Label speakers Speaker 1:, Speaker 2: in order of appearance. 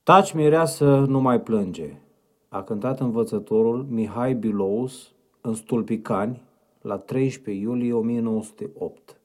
Speaker 1: Taci, mireasă, nu mai plânge, a cântat învățătorul Mihai Bilous în Stulpicani la 13 iulie 1908.